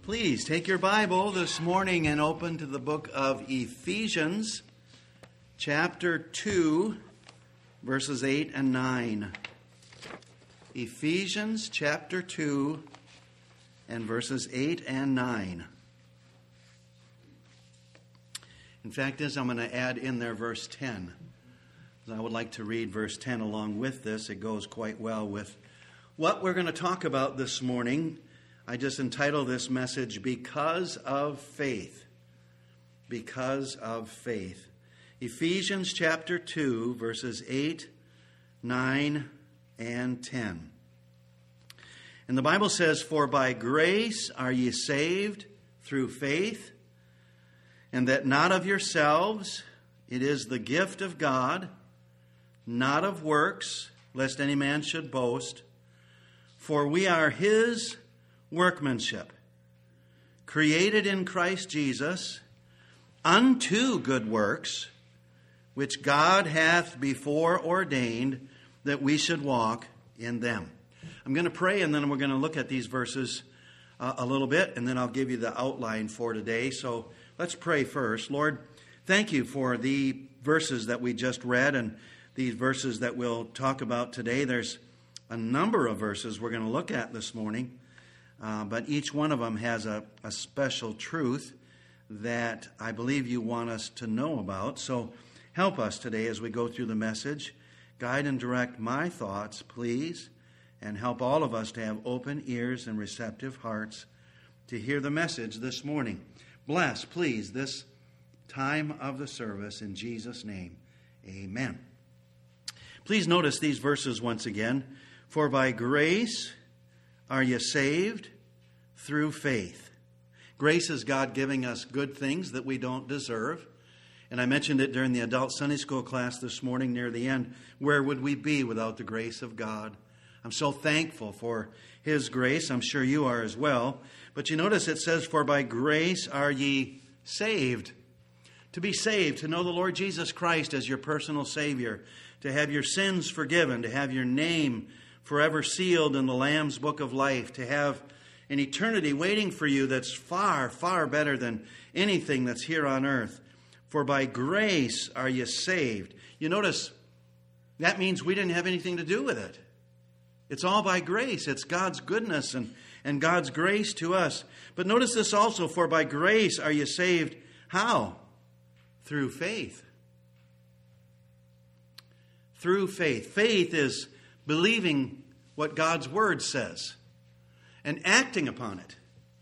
Please take your Bible this morning and open to the book of Ephesians, chapter 2, verses 8 and 9. Ephesians, chapter 2, and verses 8 and 9. In fact, I'm going to add in there verse 10. I would like to read verse 10 along with this. It goes quite well with what we're going to talk about this morning. I just entitled this message, Because of Faith. Because of Faith. Ephesians chapter 2, verses 8, 9, and 10. And the Bible says, For by grace are ye saved through faith, and that not of yourselves, it is the gift of God, not of works, lest any man should boast. For we are his workmanship, created in Christ Jesus, unto good works, which God hath before ordained that we should walk in them. I'm going to pray, and then we're going to look at these verses a little bit, and then I'll give you the outline for today. So let's pray first. Lord, thank you for the verses that we just read and these verses that we'll talk about today. There's a number of verses we're going to look at this morning. But each one of them has a special truth that I believe you want us to know about. So help us today as we go through the message. Guide and direct my thoughts, please, and help all of us to have open ears and receptive hearts to hear the message this morning. Bless, please, this time of the service in Jesus' name. Amen. Please notice these verses once again. For by grace are you saved through faith. Grace is God giving us good things that we don't deserve. And I mentioned it during the adult Sunday school class this morning near the end. Where would we be without the grace of God? I'm so thankful for His grace. I'm sure you are as well. But you notice it says, For by grace are ye saved. To be saved, to know the Lord Jesus Christ as your personal Savior, to have your sins forgiven, to have your name forever sealed in the Lamb's book of life, to have an eternity waiting for you that's far, far better than anything that's here on earth. For by grace are you saved. You notice that means we didn't have anything to do with it. It's all by grace. It's God's goodness and God's grace to us. But notice this also, for by grace are you saved. How? Through faith. Through faith. Faith is believing what God's Word says and acting upon it.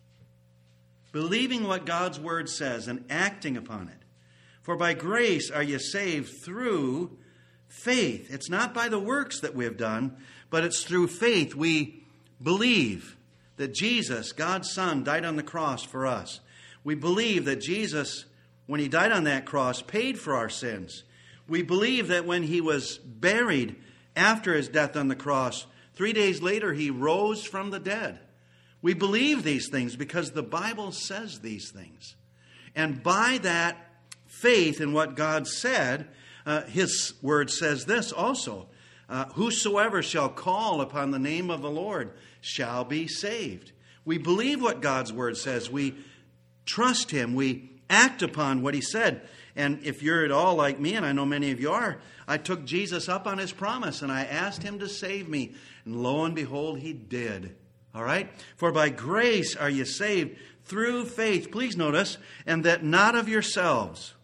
Believing what God's Word says and acting upon it. For by grace are you saved through faith. It's not by the works that we have done, but it's through faith. We believe that Jesus, God's Son, died on the cross for us. We believe that Jesus, when He died on that cross, paid for our sins. We believe that when He was buried after His death on the cross, 3 days later, He rose from the dead. We believe these things because the Bible says these things. And by that faith in what God said, His Word says this also. Whosoever shall call upon the name of the Lord shall be saved. We believe what God's Word says. We trust Him. We act upon what He said. And if you're at all like me, and I know many of you are, I took Jesus up on His promise and I asked Him to save me. And lo and behold, He did. All right? For by grace are you saved through faith. Please notice, and that not of yourselves.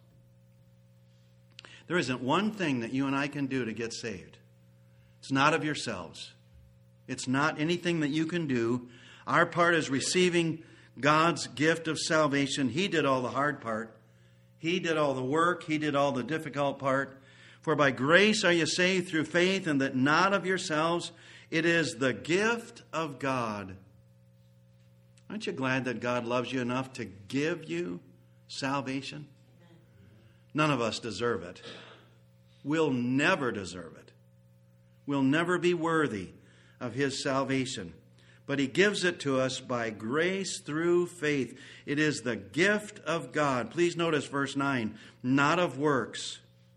There isn't one thing that you and I can do to get saved. It's not of yourselves. It's not anything that you can do. Our part is receiving God's gift of salvation. He did all the hard part. He did all the work. He did all the difficult part. For by grace are you saved through faith, and that not of yourselves. It is the gift of God. Aren't you glad that God loves you enough to give you salvation? None of us deserve it. We'll never deserve it. We'll never be worthy of His salvation. But He gives it to us by grace through faith. It is the gift of God. Please notice verse 9. Not of works,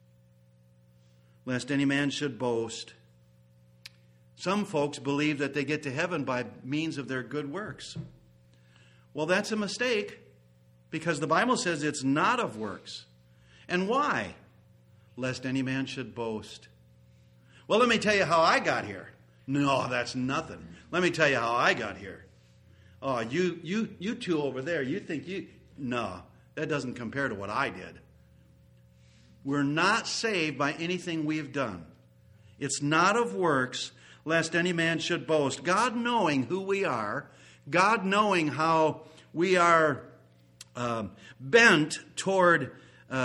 lest any man should boast. Some folks believe that they get to heaven by means of their good works. Well, that's a mistake, because the Bible says it's not of works. And why? Lest any man should boast. Well, let me tell you how I got here. No, that's nothing. Let me tell you how I got here. Oh, you two over there, you think you... No, that doesn't compare to what I did. We're not saved by anything we've done. It's not of works, lest any man should boast. God knowing who we are, God knowing how we are bent toward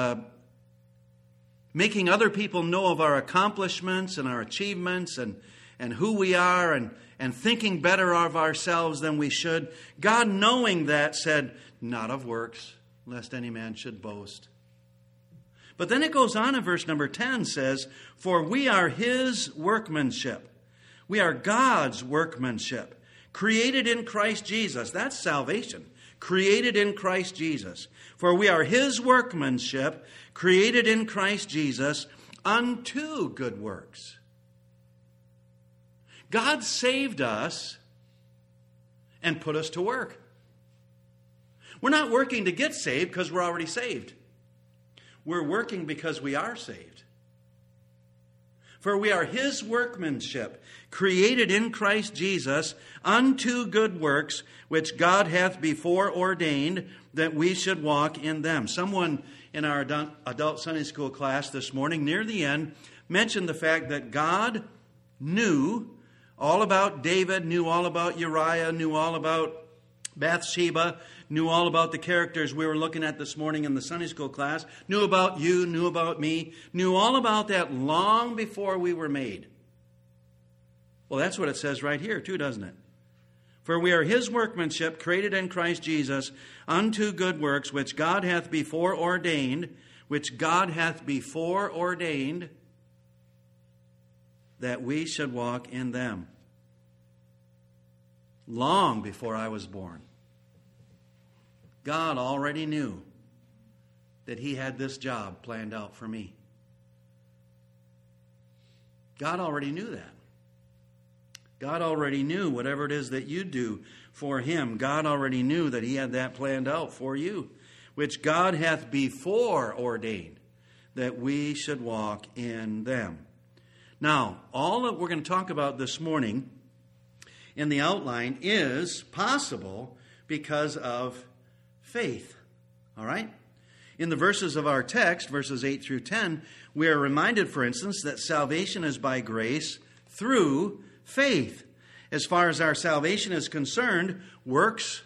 making other people know of our accomplishments and our achievements and who we are and thinking better of ourselves than we should. God knowing that said, not of works, lest any man should boast. But then it goes on in verse number 10, says, for we are His workmanship. We are God's workmanship, created in Christ Jesus. That's salvation. Created in Christ Jesus. For we are His workmanship, created in Christ Jesus, unto good works. God saved us and put us to work. We're not working to get saved because we're already saved. We're working because we are saved. For we are His workmanship, created in Christ Jesus, unto good works, which God hath before ordained that we should walk in them. Someone in our adult Sunday school class this morning, near the end, mentioned the fact that God knew all about David, knew all about Uriah, knew all about Bathsheba, knew all about the characters we were looking at this morning in the Sunday school class, knew about you, knew about me, knew all about that long before we were made. Well, that's what it says right here too, doesn't it? For we are His workmanship, created in Christ Jesus, unto good works, which God hath before ordained, that we should walk in them. Long before I was born, God already knew that He had this job planned out for me. God already knew that. God already knew whatever it is that you do for Him. God already knew that He had that planned out for you, which God hath before ordained that we should walk in them. Now, all that we're going to talk about this morning in the outline is possible because of faith. All right? In the verses of our text, verses 8 through 10, we are reminded, for instance, that salvation is by grace through faith. As far as our salvation is concerned, works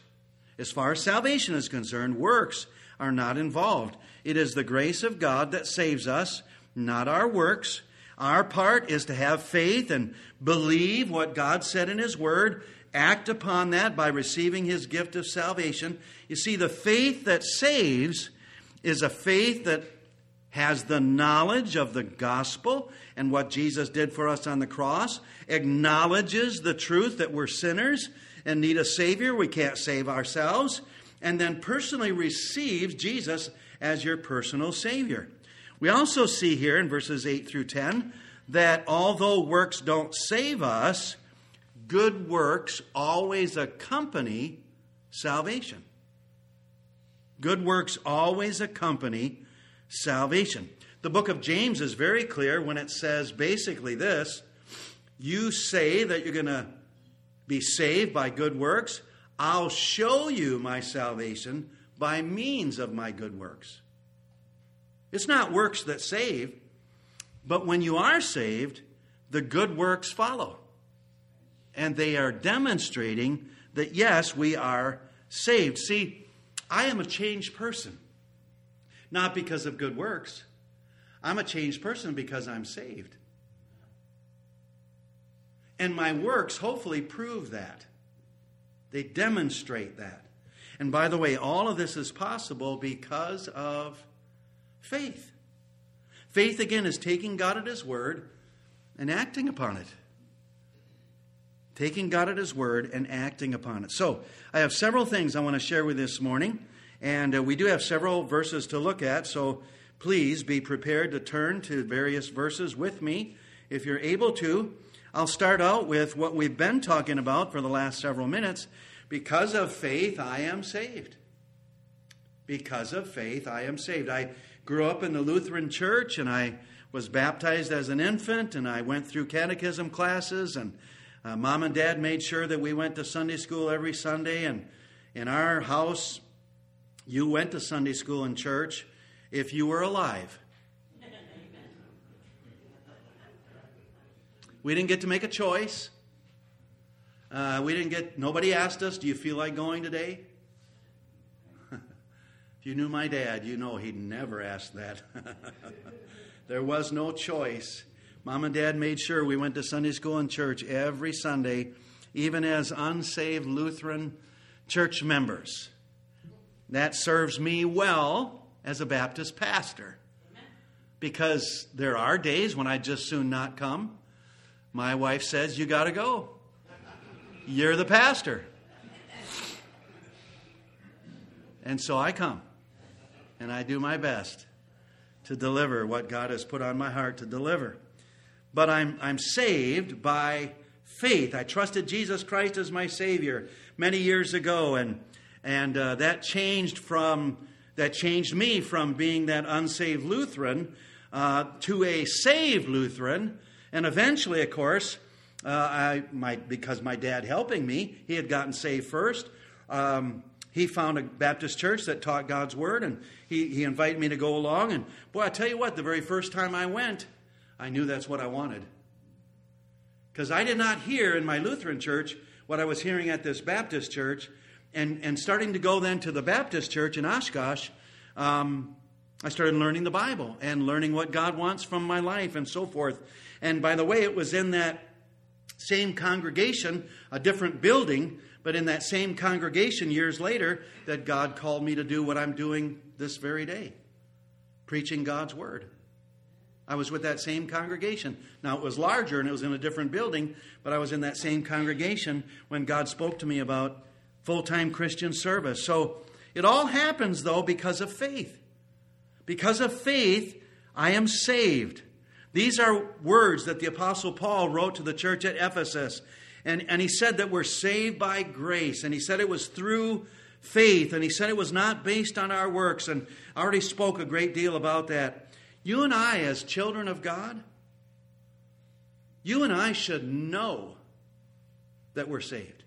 are not involved. It is the grace of God that saves us, not our works. Our part is to have faith and believe what God said in His Word, act upon that by receiving His gift of salvation. You see, the faith that saves is a faith that has the knowledge of the gospel and what Jesus did for us on the cross, acknowledges the truth that we're sinners and need a Savior, we can't save ourselves, and then personally receives Jesus as your personal Savior. We also see here in verses 8 through 10 that although works don't save us, good works always accompany salvation. Good works always accompany salvation. The book of James is very clear when it says basically this: you say that you're going to be saved by good works. I'll show you my salvation by means of my good works. It's not works that save, but when you are saved, the good works follow. And they are demonstrating that, yes, we are saved. See, I am a changed person. Not because of good works. I'm a changed person because I'm saved. And my works hopefully prove that. They demonstrate that. And by the way, all of this is possible because of faith. Faith, again, is taking God at His word and acting upon it. Taking God at His word and acting upon it. So, I have several things I want to share with you this morning. And we do have several verses to look at, so please be prepared to turn to various verses with me if you're able to. I'll start out with what we've been talking about for the last several minutes, because of faith, I am saved. Because of faith, I am saved. I grew up in the Lutheran church, and I was baptized as an infant, and I went through catechism classes, and Mom and Dad made sure that we went to Sunday school every Sunday, and in our house, you went to Sunday school and church if you were alive. We didn't get to make a choice. Nobody asked us, do you feel like going today? If you knew my dad, you know he'd never ask that. There was no choice. Mom and Dad made sure we went to Sunday school and church every Sunday, even as unsaved Lutheran church members. That serves me well as a Baptist pastor, because there are days when I'd just soon not come. My wife says, you got to go. You're the pastor. And so I come, and I do my best to deliver what God has put on my heart to deliver. But I'm saved by faith. I trusted Jesus Christ as my Savior many years ago, and that changed me from being that unsaved Lutheran to a saved Lutheran. And eventually, of course, because my dad helping me, he had gotten saved first. He found a Baptist church that taught God's Word, and he invited me to go along. And boy, I tell you what, the very first time I went, I knew that's what I wanted. Because I did not hear in my Lutheran church what I was hearing at this Baptist church. And starting to go then to the Baptist church in Oshkosh, I started learning the Bible and learning what God wants from my life and so forth. And by the way, it was in that same congregation, a different building, but in that same congregation years later that God called me to do what I'm doing this very day, preaching God's Word. I was with that same congregation. Now, it was larger and it was in a different building, but I was in that same congregation when God spoke to me about full-time Christian service. So it all happens, though, because of faith. Because of faith, I am saved. These are words that the Apostle Paul wrote to the church at Ephesus. And he said that we're saved by grace. And he said it was through faith. And he said it was not based on our works. And I already spoke a great deal about that. You and I, as children of God, you and I should know that we're saved.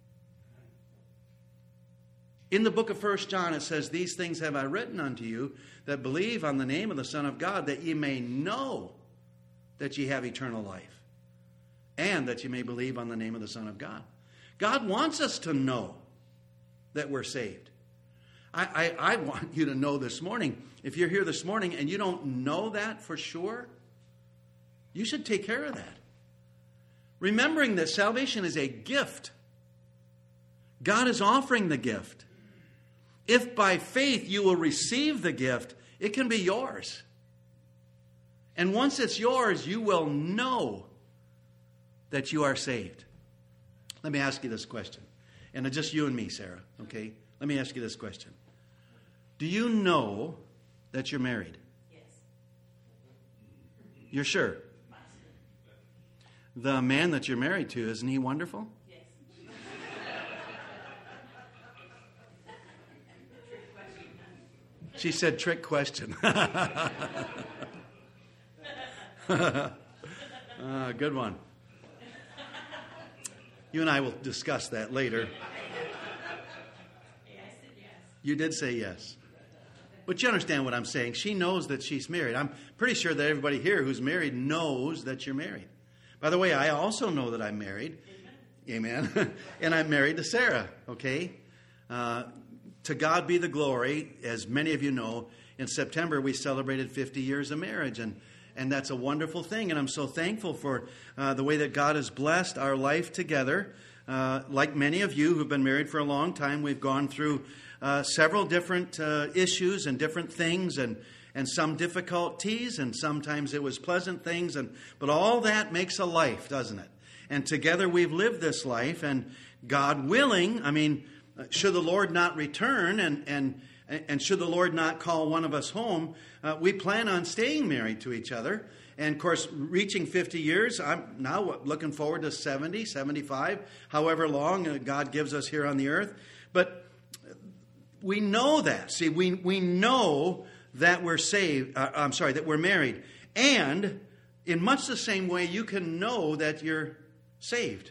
In the book of 1 John, it says, these things have I written unto you that believe on the name of the Son of God, that ye may know that ye have eternal life, and that ye may believe on the name of the Son of God. God wants us to know that we're saved. I want you to know this morning, if you're here this morning and you don't know that for sure, you should take care of that. Remembering that salvation is a gift. God is offering the gift. If by faith you will receive the gift, it can be yours. And once it's yours, you will know that you are saved. Let me ask you this question. And it's just you and me, Sarah, okay? Let me ask you this question. Do you know that you're married? Yes. You're sure? The man that you're married to, isn't he wonderful? Yes. She said trick question. Good one. You and I will discuss that later. I said yes. You did say yes. But you understand what I'm saying. She knows that she's married. I'm pretty sure that everybody here who's married knows that you're married. By the way, I also know that I'm married. Amen. And I'm married to Sarah, okay? To God be the glory. As many of you know, in September we celebrated 50 years of marriage. And that's a wonderful thing. And I'm so thankful for the way that God has blessed our life together. Like many of you who've been married for a long time, we've gone through several different issues and different things and some difficulties, and sometimes it was pleasant things. But all that makes a life, doesn't it? And together we've lived this life, and God willing, I mean, should the Lord not return and And should the Lord not call one of us home, we plan on staying married to each other. And, of course, reaching 50 years, I'm now looking forward to 70, 75, however long God gives us here on the earth. But we know that. See, we know that we're saved. That we're married. And in much the same way, you can know that you're saved.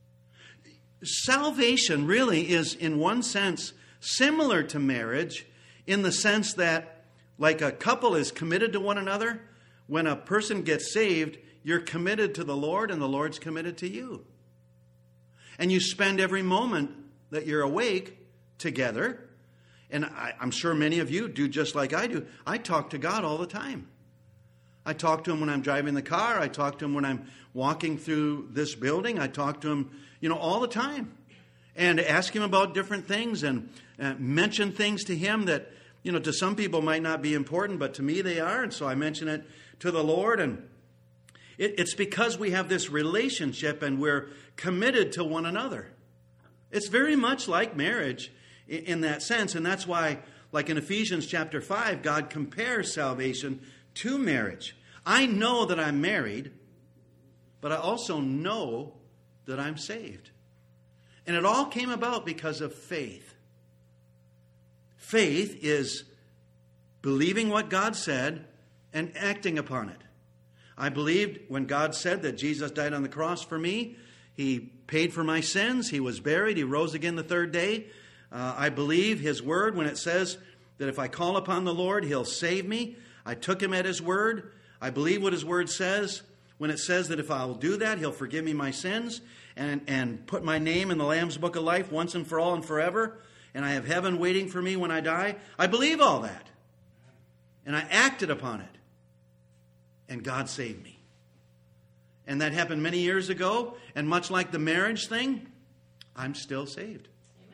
Salvation really is, in one sense, similar to marriage in the sense that, like a couple is committed to one another, when a person gets saved, you're committed to the Lord and the Lord's committed to you. And you spend every moment that you're awake together. And I'm sure many of you do just like I do. I talk to God all the time. I talk to Him when I'm driving the car. I talk to Him when I'm walking through this building. I talk to Him, all the time. And ask Him about different things and mention things to Him that, to some people might not be important, but to me they are. And so I mention it to the Lord. And it's because we have this relationship and we're committed to one another. It's very much like marriage in that sense. And that's why, like in Ephesians chapter 5, God compares salvation to marriage. I know that I'm married, but I also know that I'm saved. And it all came about because of faith. Faith is believing what God said and acting upon it. I believed when God said that Jesus died on the cross for me. He paid for my sins. He was buried. He rose again the third day. I believe His word when it says that if I call upon the Lord, He'll save me. I took Him at His word. I believe what His word says when it says that if I'll do that, He'll forgive me my sins and put my name in the Lamb's Book of Life once and for all and forever. And I have heaven waiting for me when I die. I believe all that. And I acted upon it. And God saved me. And that happened many years ago. And much like the marriage thing, I'm still saved. Amen.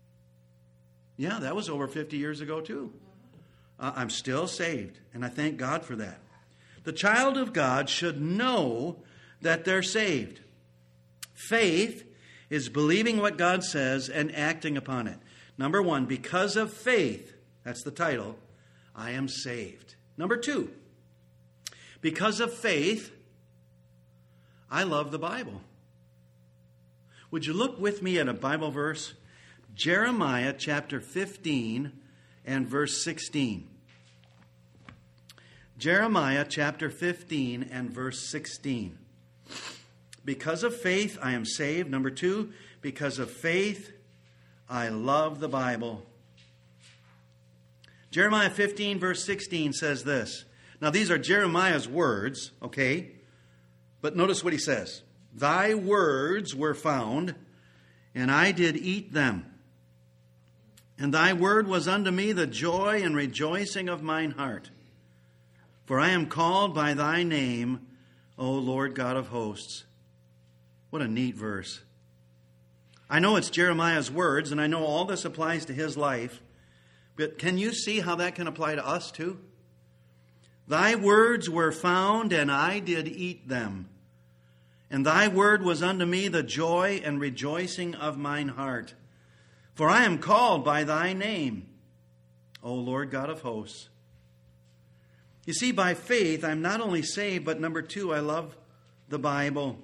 Yeah, that was over 50 years ago too. I'm still saved. And I thank God for that. The child of God should know that they're saved. Faith is believing what God says and acting upon it. Number one, because of faith, that's the title, I am saved. Number two, because of faith, I love the Bible. Would you look with me at a Bible verse? Jeremiah chapter 15 and verse 16. Jeremiah chapter 15 and verse 16. Because of faith, I am saved. Number two, because of faith, I love the Bible. Jeremiah 15 verse 16 says this. Now these are Jeremiah's words, okay? But notice what he says. Thy words were found, and I did eat them. And thy word was unto me the joy and rejoicing of mine heart. For I am called by thy name, O Lord God of hosts. What a neat verse. I know it's Jeremiah's words, and I know all this applies to his life. But can you see how that can apply to us too? Thy words were found, and I did eat them. And thy word was unto me the joy and rejoicing of mine heart. For I am called by thy name, O Lord God of hosts. You see, by faith, I'm not only saved, but number two, I love the Bible.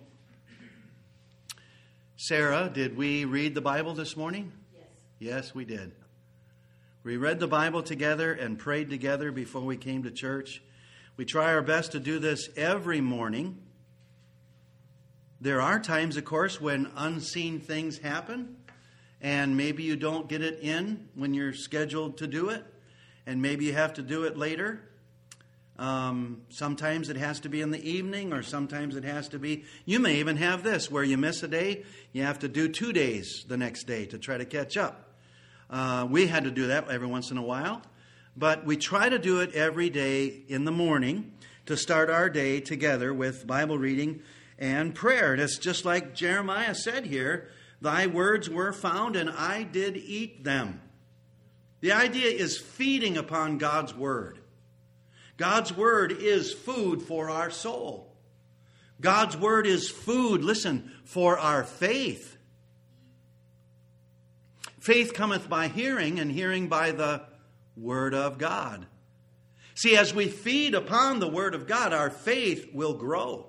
Sarah, did we read the Bible this morning? Yes. Yes, we did. We read the Bible together and prayed together before we came to church. We try our best to do this every morning. There are times, of course, when unseen things happen, and maybe you don't get it in when you're scheduled to do it, and maybe you have to do it later. Sometimes it has to be in the evening, or sometimes it has to be... You may even have this, where you miss a day, you have to do 2 days the next day to try to catch up. We had to do that every once in a while, but we try to do it every day in the morning to start our day together with Bible reading and prayer. And it's just like Jeremiah said here, thy words were found and I did eat them. The idea is feeding upon God's word. God's word is food for our soul. God's word is food, listen, for our faith. Faith cometh by hearing, and hearing by the Word of God. See, as we feed upon the Word of God, our faith will grow.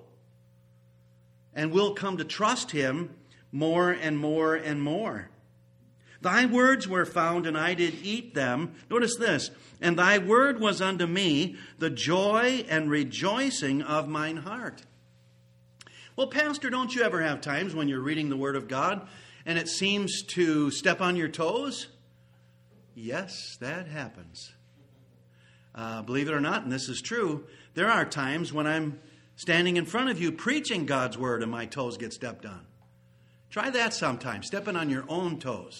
And we'll come to trust Him more and more and more. Thy words were found, and I did eat them. Notice this. And thy word was unto me the joy and rejoicing of mine heart. Well, Pastor, don't you ever have times when you're reading the Word of God and it seems to step on your toes? Yes, that happens. Believe it or not, and this is true, there are times when I'm standing in front of you preaching God's Word and my toes get stepped on. Try that sometime, stepping on your own toes.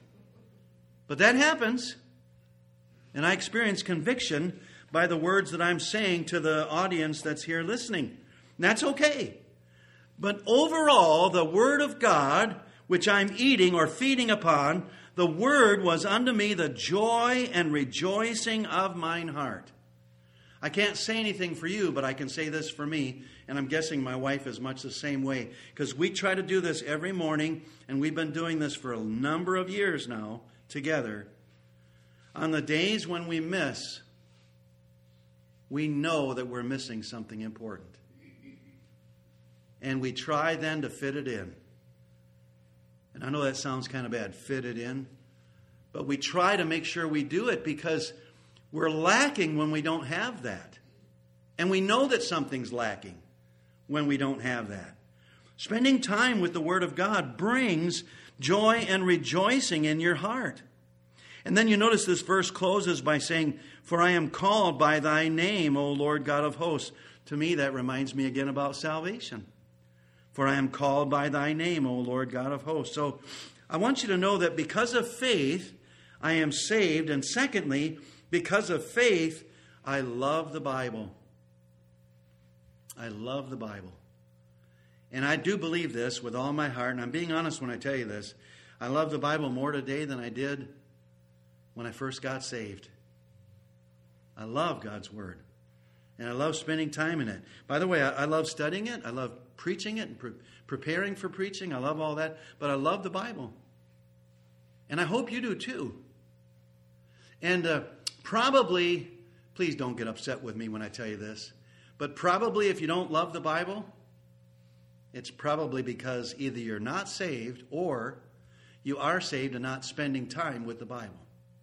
But that happens, and I experience conviction by the words that I'm saying to the audience that's here listening. And that's okay. But overall, the Word of God, which I'm eating or feeding upon, the Word was unto me the joy and rejoicing of mine heart. I can't say anything for you, but I can say this for me, and I'm guessing my wife is much the same way, because we try to do this every morning, and we've been doing this for a number of years now together. On the days when we miss, we know that we're missing something important. And we try then to fit it in. And I know that sounds kind of bad, fit it in. But we try to make sure we do it because we're lacking when we don't have that. And we know that something's lacking when we don't have that. Spending time with the Word of God brings joy and rejoicing in your heart. And then you notice this verse closes by saying, for I am called by thy name, O Lord God of hosts. To me, that reminds me again about salvation. For I am called by thy name, O Lord God of hosts. So I want you to know that because of faith, I am saved. And secondly, because of faith, I love the Bible. I love the Bible. And I do believe this with all my heart, and I'm being honest when I tell you this. I love the Bible more today than I did when I first got saved. I love God's Word. And I love spending time in it. By the way, I love studying it. I love preaching it and preparing for preaching. I love all that. But I love the Bible. And I hope you do too. And probably, please don't get upset with me when I tell you this, but probably if you don't love the Bible, it's probably because either you're not saved or you are saved and not spending time with the Bible.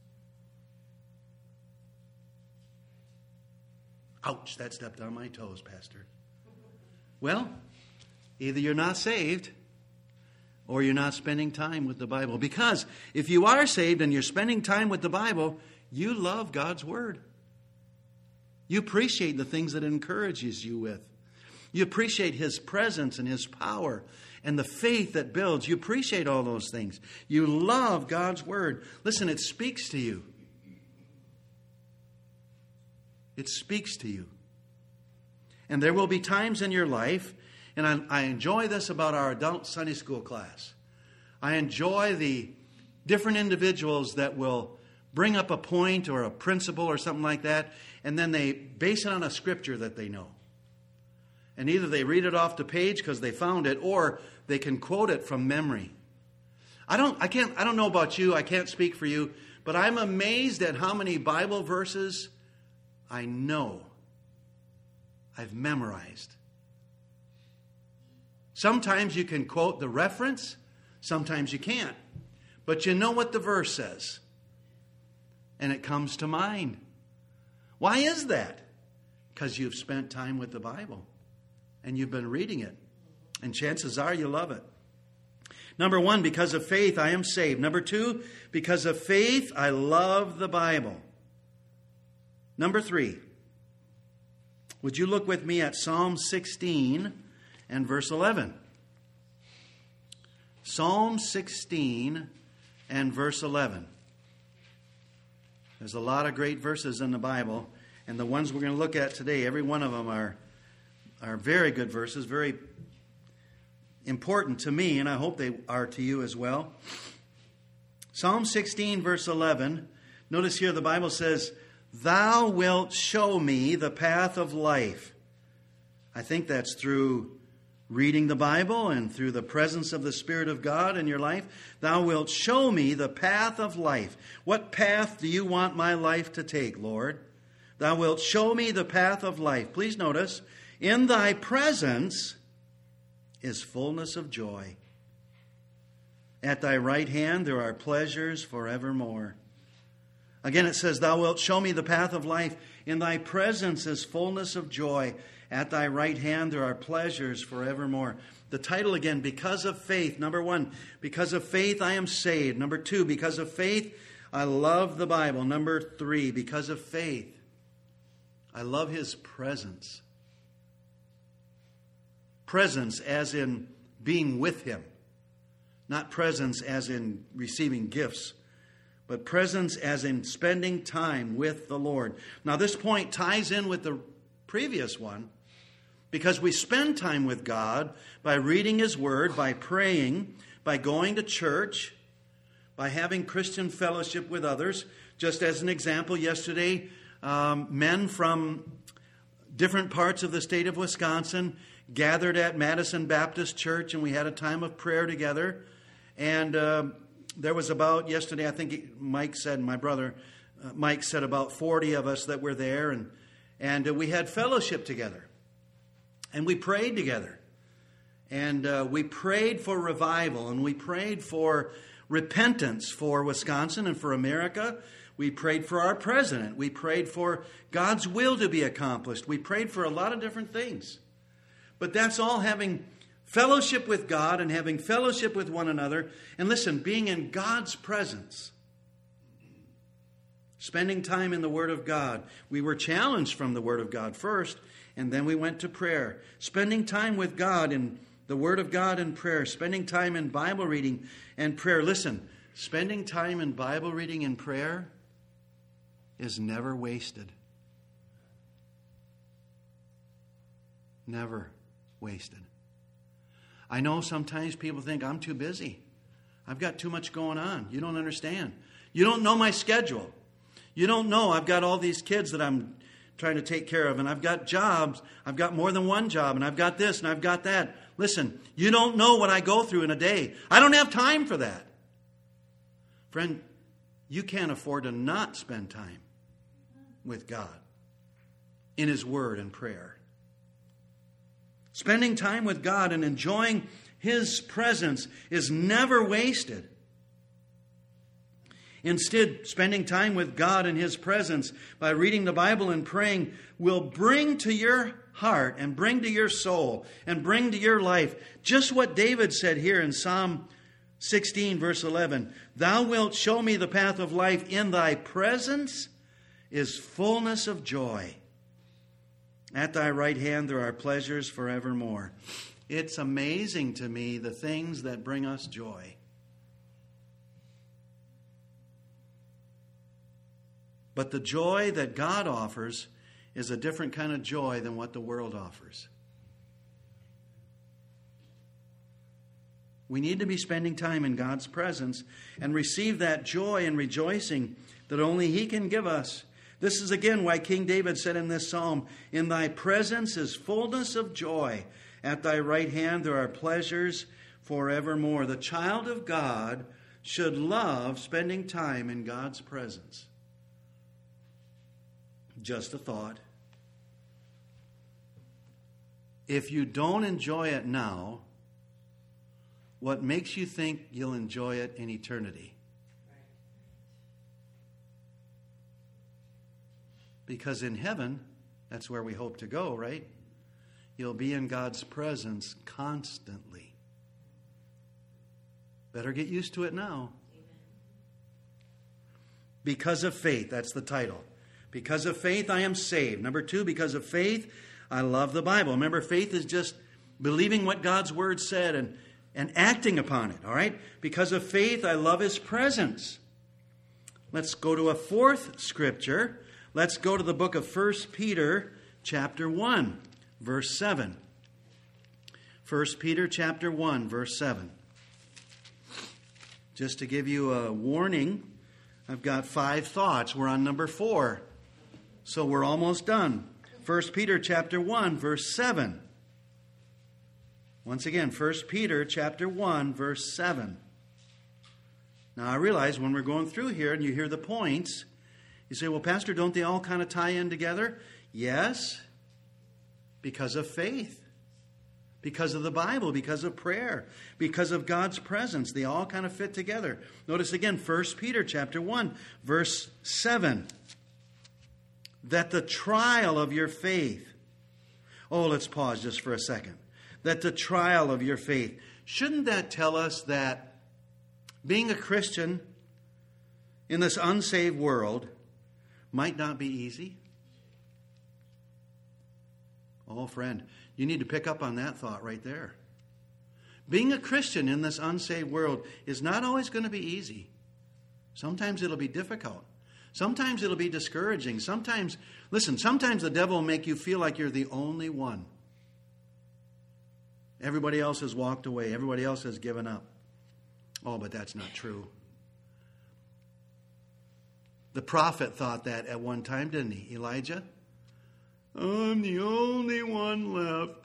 Ouch, that stepped on my toes, Pastor. Well, either you're not saved or you're not spending time with the Bible. Because if you are saved and you're spending time with the Bible, you love God's Word. You appreciate the things that it encourages you with. You appreciate His presence and His power and the faith that builds. You appreciate all those things. You love God's Word. Listen, it speaks to you. It speaks to you. And there will be times in your life, and I enjoy this about our adult Sunday school class. I enjoy the different individuals that will bring up a point or a principle or something like that, and then they base it on a scripture that they know. And either they read it off the page because they found it, or they can quote it from memory. I don't know about you, I can't speak for you, but I'm amazed at how many Bible verses I know. I've memorized. Sometimes you can quote the reference, sometimes you can't. But you know what the verse says. And it comes to mind. Why is that? Because you've spent time with the Bible. And you've been reading it. And chances are you love it. Number one, because of faith, I am saved. Number two, because of faith, I love the Bible. Number three, would you look with me at Psalm 16 and verse 11? Psalm 16 and verse 11. There's a lot of great verses in the Bible, and the ones we're going to look at today, every one of them are very good verses, very important to me, and I hope they are to you as well. Psalm 16, verse 11. Notice here the Bible says, Thou wilt show me the path of life. I think that's through reading the Bible and through the presence of the Spirit of God in your life, thou wilt show me the path of life. What path do you want my life to take, Lord? Thou wilt show me the path of life. Please notice, in thy presence is fullness of joy. At thy right hand there are pleasures forevermore. Again it says, thou wilt show me the path of life. In thy presence is fullness of joy. At thy right hand there are pleasures forevermore. The title again, because of faith. Number 1, because of faith I am saved. Number 2, because of faith I love the Bible. Number 3, because of faith I love His presence. Presence as in being with Him. Not presence as in receiving gifts, but presence as in spending time with the Lord. Now this point ties in with the previous one, because we spend time with God by reading His Word, by praying, by going to church, by having Christian fellowship with others. Just as an example, yesterday, men from different parts of the state of Wisconsin gathered at Madison Baptist Church, and we had a time of prayer together. And there was about, yesterday, I think Mike said, my brother Mike said, about 40 of us that were there, and we had fellowship together. And we prayed together. And we prayed for revival, and we prayed for repentance for Wisconsin and for America. We prayed for our president. We prayed for God's will to be accomplished. We prayed for a lot of different things. But that's all having fellowship with God and having fellowship with one another. And listen, being in God's presence. Spending time in the Word of God. We were challenged from the Word of God first, and then we went to prayer. Spending time with God in the Word of God and prayer. Spending time in Bible reading and prayer. Listen, spending time in Bible reading and prayer is never wasted. Never wasted. I know sometimes people think I'm too busy. I've got too much going on. You don't understand. You don't know my schedule. You don't know I've got all these kids that I'm trying to take care of, and I've got jobs. I've got more than one job, and I've got this, and I've got that. Listen, you don't know what I go through in a day. I don't have time for that. Friend, you can't afford to not spend time with God in His Word and prayer. Spending time with God and enjoying His presence is never wasted. Instead, spending time with God in His presence by reading the Bible and praying will bring to your heart and bring to your soul and bring to your life just what David said here in Psalm 16, verse 11. Thou wilt show me the path of life. In thy presence is fullness of joy. At thy right hand there are pleasures forevermore. It's amazing to me the things that bring us joy. But the joy that God offers is a different kind of joy than what the world offers. We need to be spending time in God's presence and receive that joy and rejoicing that only He can give us. This is again why King David said in this psalm, in thy presence is fullness of joy. At thy right hand there are pleasures forevermore. The child of God should love spending time in God's presence. Just a thought. If you don't enjoy it now, what makes you think you'll enjoy it in eternity? Because in heaven, that's where we hope to go, right? You'll be in God's presence constantly. Better get used to it now. Because of faith, that's the title. Because of faith, I am saved. Number 2, because of faith, I love the Bible. Remember, faith is just believing what God's Word said and acting upon it, all right? Because of faith, I love His presence. Let's go to a fourth scripture. Let's go to the book of 1 Peter chapter 1, verse 7. 1 Peter chapter 1, verse 7. Just to give you a warning, I've got 5 thoughts. We're on number 4. So we're almost done. 1 Peter chapter 1, verse 7. Once again, 1 Peter chapter 1, verse 7. Now, I realize when we're going through here and you hear the points, you say, well, Pastor, don't they all kind of tie in together? Yes, because of faith, because of the Bible, because of prayer, because of God's presence. They all kind of fit together. Notice again, 1 Peter chapter 1, verse 7. That the trial of your faith. Oh, let's pause just for a second. That the trial of your faith. Shouldn't that tell us that being a Christian in this unsaved world might not be easy? Oh, friend, you need to pick up on that thought right there. Being a Christian in this unsaved world is not always going to be easy. Sometimes it'll be difficult. Sometimes it'll be discouraging. Sometimes the devil will make you feel like you're the only one. Everybody else has walked away. Everybody else has given up. Oh, but that's not true. The prophet thought that at one time, didn't he? Elijah? I'm the only one left.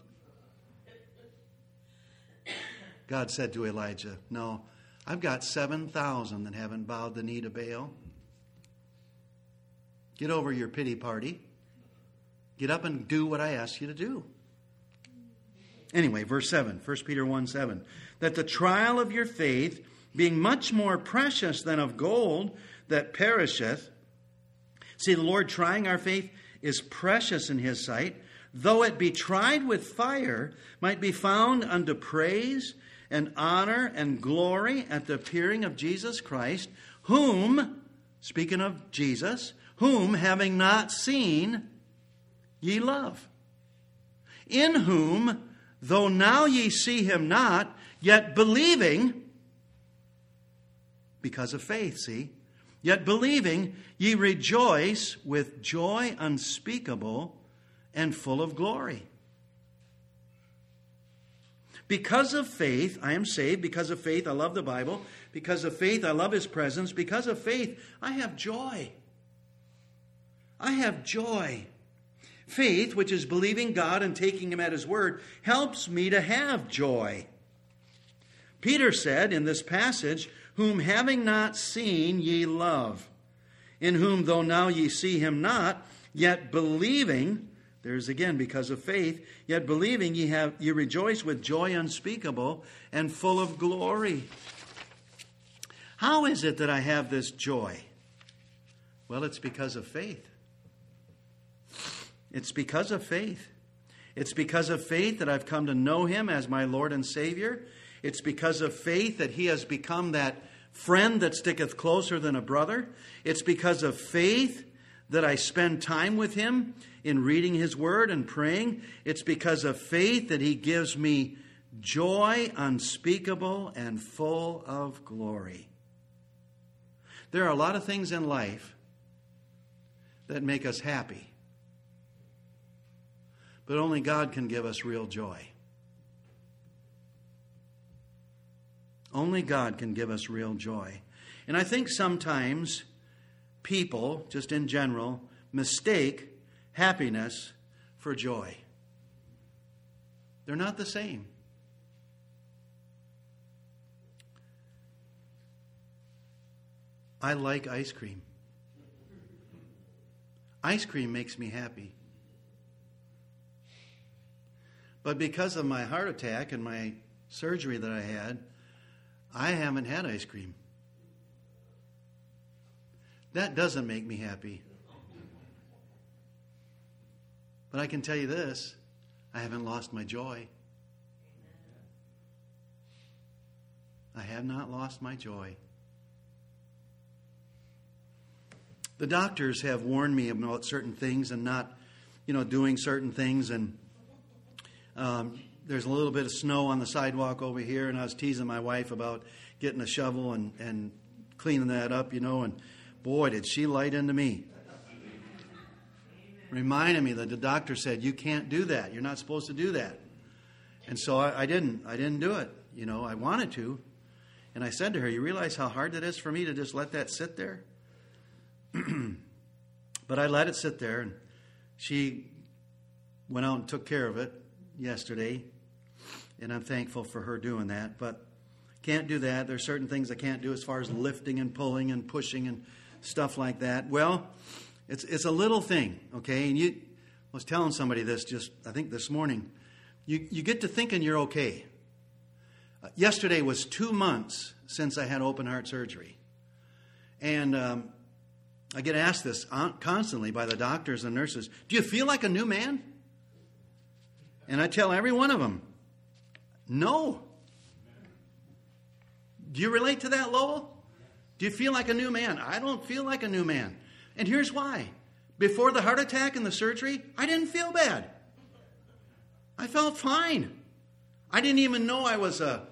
God said to Elijah, no, I've got 7,000 that haven't bowed the knee to Baal. Get over your pity party. Get up and do what I ask you to do. Anyway, verse 7, 1 Peter 1, 7. That the trial of your faith, being much more precious than of gold that perisheth. See, the Lord trying our faith is precious in His sight. Though it be tried with fire, might be found unto praise and honor and glory at the appearing of Jesus Christ, whom, speaking of Jesus, whom having not seen, ye love. In whom, though now ye see Him not, yet believing, because of faith, see, yet believing, ye rejoice with joy unspeakable and full of glory. Because of faith, I am saved. Because of faith, I love the Bible. Because of faith, I love His presence. Because of faith, I have joy. I have joy. Faith, which is believing God and taking Him at His word, helps me to have joy. Peter said in this passage, whom having not seen ye love, in whom though now ye see Him not, yet believing, there's again because of faith, yet believing ye rejoice with joy unspeakable and full of glory. How is it that I have this joy? Well, it's because of faith. It's because of faith. It's because of faith that I've come to know Him as my Lord and Savior. It's because of faith that He has become that friend that sticketh closer than a brother. It's because of faith that I spend time with Him in reading His Word and praying. It's because of faith that He gives me joy unspeakable and full of glory. There are a lot of things in life that make us happy. But only God can give us real joy. Only God can give us real joy. And I think sometimes people, just in general, mistake happiness for joy. They're not the same. I like ice cream. Ice cream makes me happy. But because of my heart attack and my surgery that I had, I haven't had ice cream. That doesn't make me happy. But I can tell you this, I haven't lost my joy. I have not lost my joy. The doctors have warned me about certain things and not, doing certain things. And there's a little bit of snow on the sidewalk over here, and I was teasing my wife about getting a shovel and cleaning that up, and boy, did she light into me. Reminded me that the doctor said, you can't do that. You're not supposed to do that. And so I didn't do it. I wanted to. And I said to her, you realize how hard it is for me to just let that sit there? But I let it sit there, and she went out and took care of it yesterday. And I'm thankful for her doing that. But can't do that. There's certain things I can't do as far as lifting and pulling and pushing and stuff like that. Well, it's a little thing, okay? And I was telling somebody this just, I think this morning. You get to thinking you're okay. Yesterday was 2 months since I had open heart surgery. And I get asked this constantly by the doctors and nurses, do you feel like a new man? And I tell every one of them, no. Do you relate to that, Lowell? Do you feel like a new man? I don't feel like a new man. And here's why. Before the heart attack and the surgery, I didn't feel bad. I felt fine. I didn't even know I was a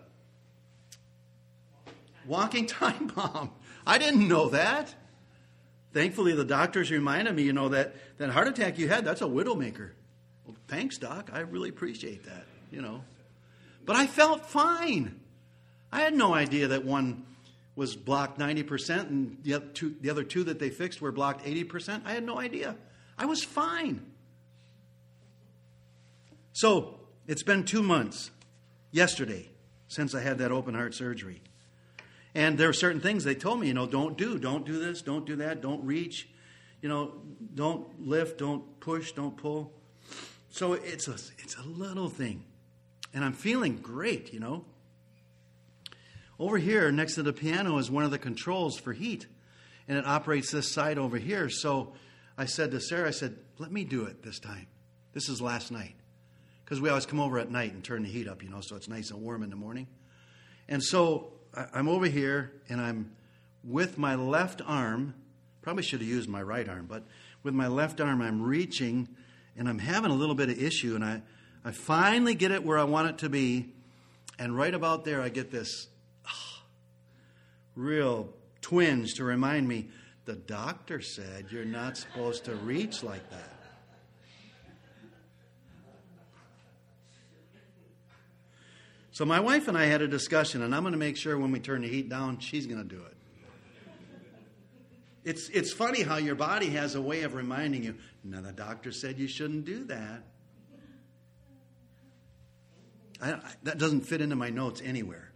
walking time bomb. I didn't know that. Thankfully, the doctors reminded me, that heart attack you had, that's a widowmaker. Well, thanks, Doc. I really appreciate that, But I felt fine. I had no idea that one was blocked 90% and the other two that they fixed were blocked 80%. I had no idea. I was fine. So, it's been 2 months, yesterday, since I had that open heart surgery. And there are certain things they told me, don't do this, don't do that, don't reach, don't lift, don't push, don't pull. So it's a little thing. And I'm feeling great, Over here, next to the piano, is one of the controls for heat. And it operates this side over here. So I said to Sarah, let me do it this time. This is last night. Because we always come over at night and turn the heat up, so it's nice and warm in the morning. And so I'm over here, and I'm with my left arm. Probably should have used my right arm, but with my left arm, I'm reaching, and I'm having a little bit of issue. And I finally get it where I want it to be. And right about there, I get this real twinge to remind me, the doctor said you're not supposed to reach like that. So my wife and I had a discussion, and I'm going to make sure when we turn the heat down, she's going to do it. It's funny how your body has a way of reminding you, no, the doctor said you shouldn't do that. That doesn't fit into my notes anywhere.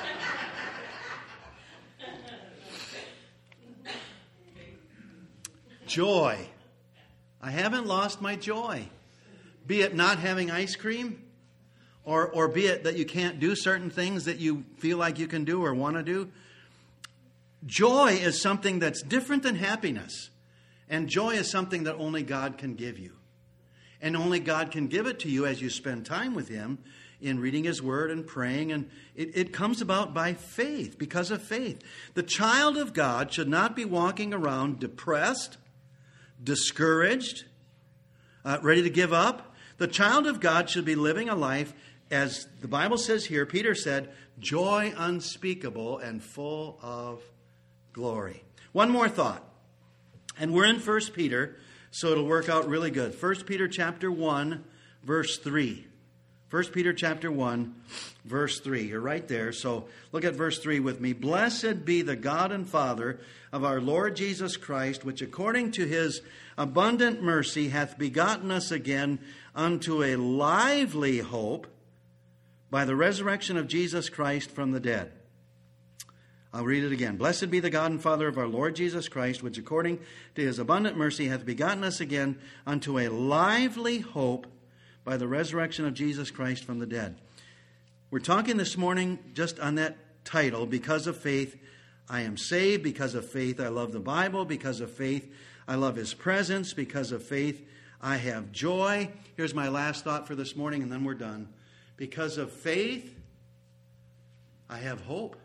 Joy. I haven't lost my joy. Be it not having ice cream, or be it that you can't do certain things that you feel like you can do or want to do. Joy is something that's different than happiness. And joy is something that only God can give you. And only God can give it to you as you spend time with Him in reading His Word and praying. And it comes about by faith, because of faith. The child of God should not be walking around depressed, discouraged, ready to give up. The child of God should be living a life, as the Bible says here, Peter said, joy unspeakable and full of glory. One more thought. And we're in 1 Peter, so it'll work out really good. 1 Peter chapter 1, verse 3. 1 Peter chapter 1, verse 3. You're right there. So look at verse 3 with me. Blessed be the God and Father of our Lord Jesus Christ, which according to His abundant mercy hath begotten us again unto a lively hope by the resurrection of Jesus Christ from the dead. I'll read it again. Blessed be the God and Father of our Lord Jesus Christ, which according to His abundant mercy hath begotten us again unto a lively hope by the resurrection of Jesus Christ from the dead. We're talking this morning just on that title, because of faith I am saved, because of faith I love the Bible, because of faith I love His presence, because of faith I have joy. Here's my last thought for this morning, and then we're done. Because of faith, I have hope.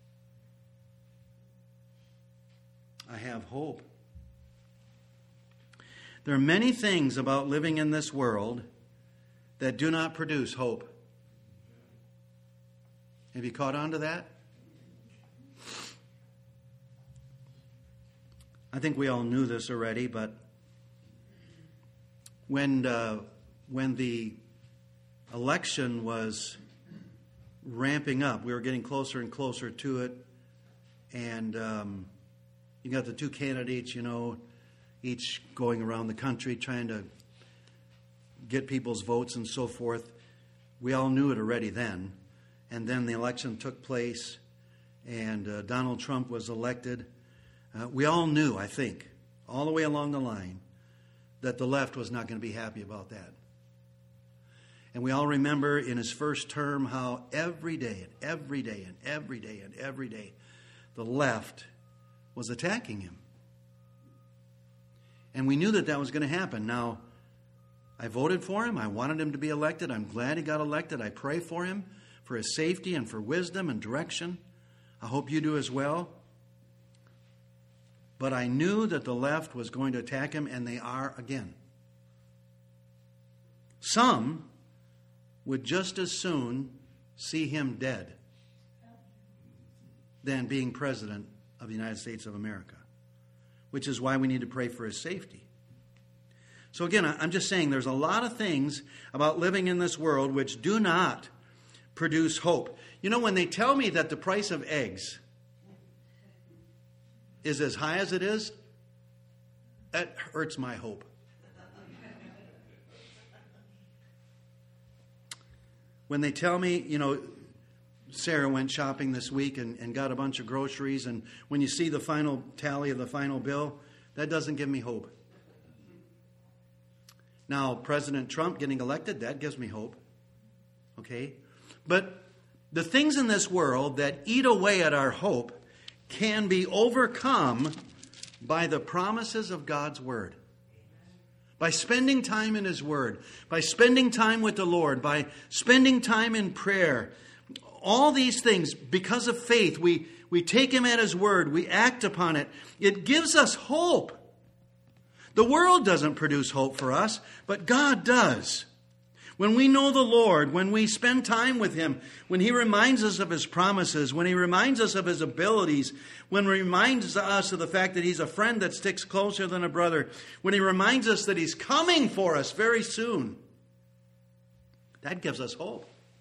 I have hope. There are many things about living in this world that do not produce hope. Have you caught on to that? I think we all knew this already, but when the election was ramping up, we were getting closer and closer to it, and you got the two candidates, each going around the country trying to get people's votes and so forth. We all knew it already then. And then the election took place, and Donald Trump was elected. We all knew, I think, all the way along the line, that the left was not going to be happy about that. And we all remember in his first term how every day, the left was attacking him. And we knew that that was going to happen. Now, I voted for him. I wanted him to be elected. I'm glad he got elected. I pray for him, for his safety and for wisdom and direction. I hope you do as well. But I knew that the left was going to attack him, and they are again. Some would just as soon see him dead than being president of the United States of America, which is why we need to pray for his safety. So again, I'm just saying there's a lot of things about living in this world which do not produce hope. You know, when they tell me that the price of eggs is as high as it is, that hurts my hope. When they tell me, you know, Sarah went shopping this week and got a bunch of groceries, and when you see the final tally of the final bill, that doesn't give me hope. Now, President Trump getting elected, that gives me hope. Okay? But the things in this world that eat away at our hope can be overcome by the promises of God's Word. By spending time in His Word, by spending time with the Lord, by spending time in prayer. All these things, because of faith, we take Him at His Word, we act upon it. It gives us hope. The world doesn't produce hope for us, but God does. When we know the Lord, when we spend time with Him, when He reminds us of His promises, when He reminds us of His abilities, when He reminds us of the fact that He's a friend that sticks closer than a brother, when He reminds us that He's coming for us very soon, that gives us hope.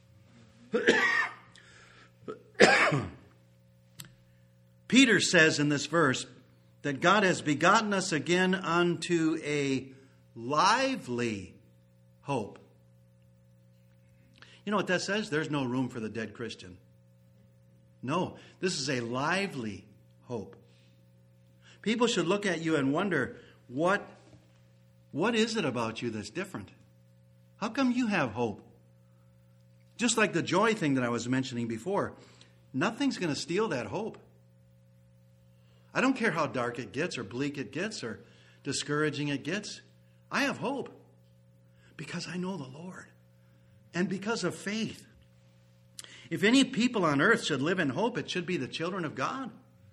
Peter says in this verse that God has begotten us again unto a lively hope. You know what that says? There's no room for the dead Christian. No, this is a lively hope. People should look at you and wonder, what is it about you that's different? How come you have hope? Just like the joy thing that I was mentioning before, nothing's going to steal that hope. I don't care how dark it gets or bleak it gets or discouraging it gets. I have hope because I know the Lord and because of faith. If any people on earth should live in hope, it should be the children of God.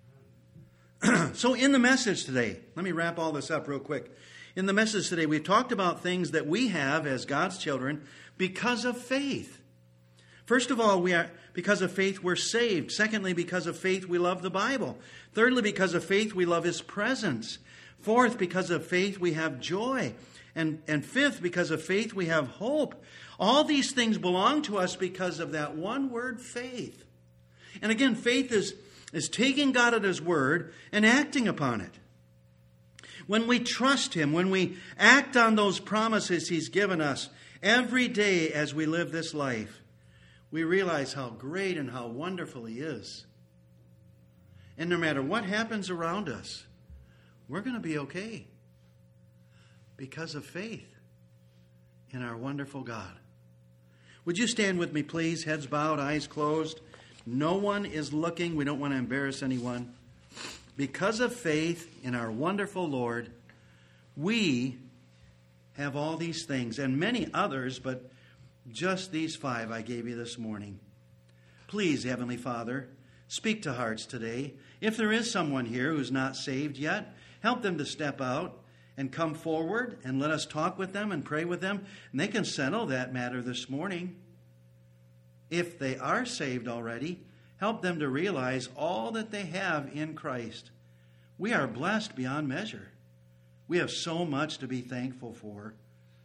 So in the message today, let me wrap all this up real quick. In the message today, we've talked about things that we have as God's children because of faith. First of all, because of faith, we're saved. Secondly, because of faith, we love the Bible. Thirdly, because of faith, we love His presence. Fourth, because of faith, we have joy. And fifth, because of faith, we have hope. All these things belong to us because of that one word, faith. And again, faith is taking God at His word and acting upon it. When we trust Him, when we act on those promises He's given us every day as we live this life, we realize how great and how wonderful He is. And no matter what happens around us, we're going to be okay because of faith in our wonderful God. Would you stand with me, please? Heads bowed, eyes closed. No one is looking. We don't want to embarrass anyone. Because of faith in our wonderful Lord, we have all these things and many others, but just these 5 I gave you this morning. Please, Heavenly Father, speak to hearts today. If there is someone here who's not saved yet, help them to step out and come forward and let us talk with them and pray with them. And they can settle that matter this morning. If they are saved already, help them to realize all that they have in Christ. We are blessed beyond measure. We have so much to be thankful for.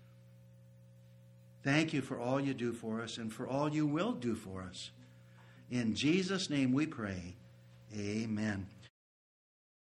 Thank you for all you do for us and for all you will do for us. In Jesus' name we pray. Amen.